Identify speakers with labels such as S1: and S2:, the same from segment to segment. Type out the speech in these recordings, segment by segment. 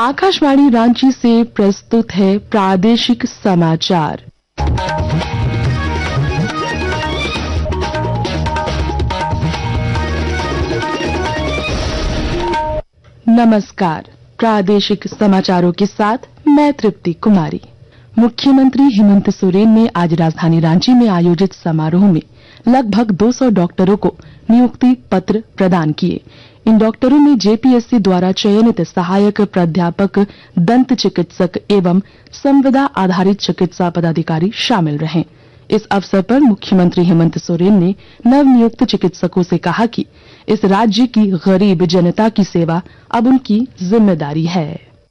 S1: आकाशवाणी रांची से प्रस्तुत है प्रादेशिक समाचार। नमस्कार, प्रादेशिक समाचारों के साथ मैं तृप्ति कुमारी। मुख्यमंत्री हेमंत सोरेन ने आज राजधानी रांची में आयोजित समारोह में लगभग 200 डॉक्टरों को नियुक्ति पत्र प्रदान किए। इन डॉक्टरों में जेपीएससी द्वारा चयनित सहायक प्राध्यापक, दंत चिकित्सक एवं संविदा आधारित चिकित्सा पदाधिकारी शामिल रहे। इस अवसर पर मुख्यमंत्री हेमंत सोरेन ने नवनियुक्त चिकित्सकों से कहा कि इस राज्य की गरीब जनता की सेवा अब उनकी जिम्मेदारी है।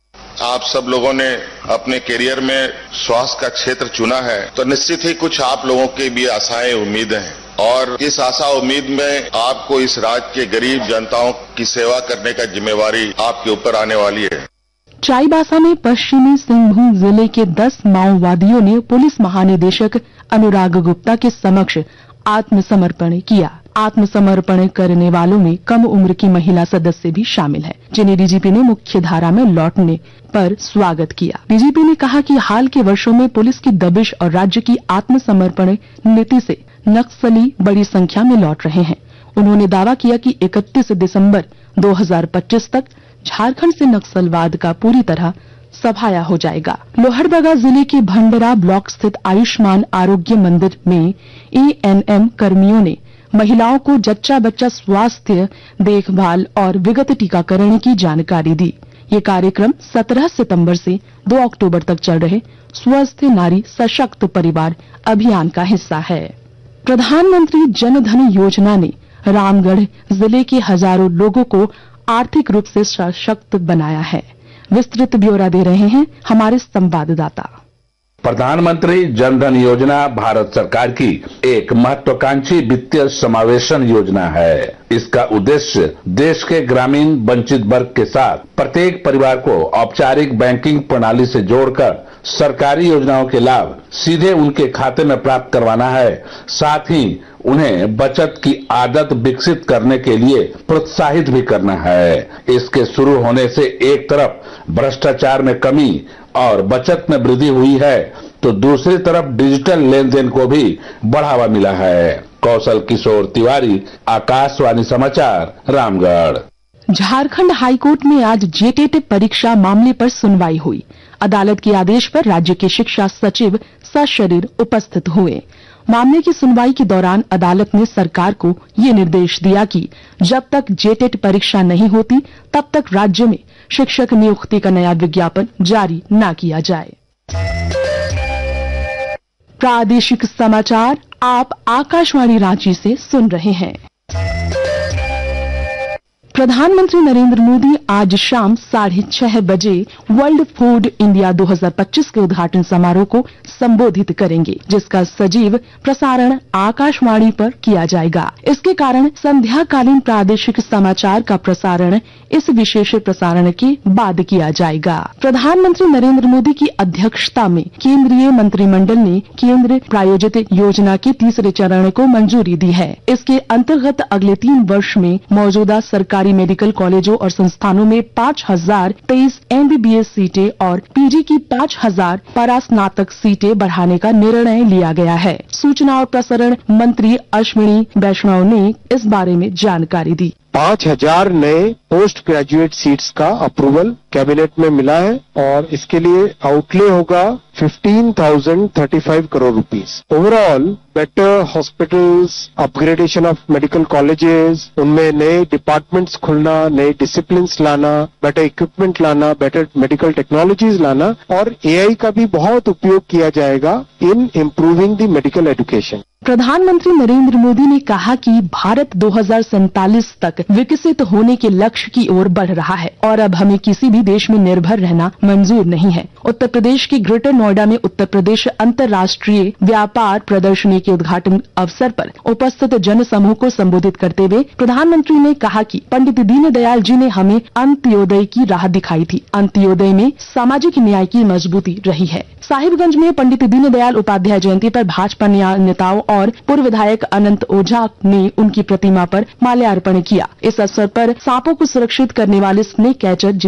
S2: आप सब लोगों ने अपने करियर में स्वास्थ्य का क्षेत्र चुना है, तो निश्चित ही कुछ आप लोगों की भी आशाएं, उम्मीदें हैं और इस आशा उम्मीद में आपको इस राज्य के गरीब जनताओं की सेवा करने का जिम्मेवारी आपके ऊपर आने वाली है।
S1: चाईबासा में पश्चिमी सिंहभूम जिले के 10 माओवादियों ने पुलिस महानिदेशक अनुराग गुप्ता के समक्ष आत्मसमर्पण किया। आत्मसमर्पण करने वालों में कम उम्र की महिला सदस्य भी शामिल है, जिन्हें डीजीपी ने मुख्य धारा में लौटने पर स्वागत किया। डीजीपी ने कहा कि हाल के वर्षों में पुलिस की दबिश और राज्य की आत्मसमर्पण नीति से नक्सली बड़ी संख्या में लौट रहे हैं। उन्होंने दावा किया कि 31 दिसंबर 2025 तक झारखंड से नक्सलवाद का पूरी तरह सफाया हो जाएगा। लोहरदगा जिले के भंडरा ब्लॉक स्थित आयुष्मान आरोग्य मंदिर में एएनएम कर्मियों ने महिलाओं को जच्चा बच्चा स्वास्थ्य देखभाल और विगत टीकाकरण की जानकारी दी। ये कार्यक्रम 17 सितंबर से 2 अक्टूबर तक चल रहे स्वस्थ नारी सशक्त परिवार अभियान का हिस्सा है। प्रधानमंत्री जन धन योजना ने रामगढ़ जिले के हजारों लोगों को आर्थिक रूप से सशक्त बनाया है। विस्तृत ब्यौरा दे रहे हैं हमारे संवाददाता।
S3: प्रधानमंत्री जन धन योजना भारत सरकार की एक महत्वाकांक्षी वित्तीय समावेशन योजना है। इसका उद्देश्य देश के ग्रामीण वंचित वर्ग के साथ प्रत्येक परिवार को औपचारिक बैंकिंग प्रणाली से जोड़कर सरकारी योजनाओं के लाभ सीधे उनके खाते में प्राप्त करवाना है। साथ ही उन्हें बचत की आदत विकसित करने के लिए प्रोत्साहित भी करना है। इसके शुरू होने से एक तरफ भ्रष्टाचार में कमी और बचत में वृद्धि हुई है, तो दूसरी तरफ डिजिटल लेन देन को भी बढ़ावा मिला है। कौशल किशोर तिवारी, आकाशवाणी समाचार, रामगढ़।
S1: झारखंड हाईकोर्ट में आज जेटेट परीक्षा मामले पर सुनवाई हुई। अदालत के आदेश पर राज्य के शिक्षा सचिव सशरीर उपस्थित हुए। मामले की सुनवाई के दौरान अदालत ने सरकार को ये निर्देश दिया कि जब तक जेटेट परीक्षा नहीं होती, तब तक राज्य में शिक्षक नियुक्ति का नया विज्ञापन जारी न किया जाए। प्रादेशिक समाचार आप आकाशवाणी रांची से सुन रहे हैं। प्रधानमंत्री नरेंद्र मोदी आज शाम 6:30 बजे वर्ल्ड फूड इंडिया 2025 के उद्घाटन समारोह को संबोधित करेंगे, जिसका सजीव प्रसारण आकाशवाणी पर किया जाएगा। इसके कारण संध्याकालीन प्रादेशिक समाचार का प्रसारण इस विशेष प्रसारण के बाद किया जाएगा। प्रधानमंत्री नरेंद्र मोदी की अध्यक्षता में केंद्रीय मंत्रिमंडल ने केंद्र प्रायोजित योजना के तीसरे चरण को मंजूरी दी है। इसके अंतर्गत अगले 3 वर्ष में मौजूदा सरकारी मेडिकल कॉलेजों और संस्थानों में 5023 एमबीबीएस सीटें और पीजी की 5000 परास्नातक सीटें बढ़ाने का निर्णय लिया गया है। सूचना और प्रसारण मंत्री अश्विनी वैष्णव ने इस बारे में जानकारी दी।
S4: 5000 नए पोस्ट ग्रेजुएट सीट्स का अप्रूवल कैबिनेट में मिला है और इसके लिए आउटले होगा 15,035 crore rupees. Overall better hospitals, upgradation of medical colleges, उनमें नए डिपार्टमेंट्स खुलना, नए डिसिप्लिन्स लाना, बेटर इक्विपमेंट लाना, बेटर मेडिकल टेक्नोलॉजीज लाना और एआई का भी बहुत उपयोग किया जाएगा in improving the medical education.
S1: प्रधानमंत्री नरेंद्र मोदी ने कहा कि भारत 2047 तक विकसित होने के लक्ष्य की ओर बढ़ रहा है और अब हमें किसी भी देश में निर्भर रहना मंजूर नहीं है। उत्तर प्रदेश के ग्रेटर नोएडा में उत्तर प्रदेश अंतर्राष्ट्रीय व्यापार प्रदर्शनी के उद्घाटन अवसर पर उपस्थित जन समूह को संबोधित करते हुए प्रधानमंत्री ने कहा कि पंडित दीनदयाल जी ने हमें अंत्योदय की राह दिखाई थी। अंत्योदय में सामाजिक न्याय की मजबूती रही है। साहिबगंज में पंडित दीनदयाल उपाध्याय जयंती पर भाजपा नेताओं और पूर्व विधायक अनंत ओझा ने उनकी प्रतिमा पर माल्यार्पण किया। इस अवसर पर सांपों को सुरक्षित करने वाले स्नेक कैचर जितेंद्र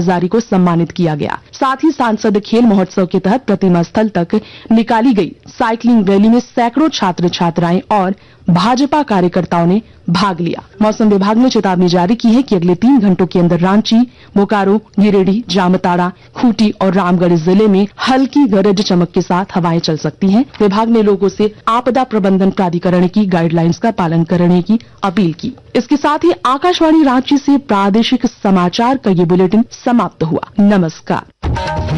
S1: हजारी को सम्मानित किया गया। साथ ही सांसद खेल महोत्सव के तहत प्रतिमा स्थल तक निकाली गई साइकिलिंग रैली में सैकड़ों छात्र छात्राएं और भाजपा कार्यकर्ताओं ने भाग लिया। मौसम विभाग ने चेतावनी जारी की है कि अगले 3 घंटों के अंदर रांची, बोकारो, गिरिडीह, जामताड़ा, खूंटी और रामगढ़ जिले में हल्की गरज चमक के साथ हवाएं चल सकती हैं। विभाग ने लोगों से आपदा प्रबंधन प्राधिकरण की गाइडलाइंस का पालन करने की अपील की। इसके साथ ही आकाशवाणी रांची से प्रादेशिक समाचार का ये बुलेटिन समाप्त हुआ। नमस्कार।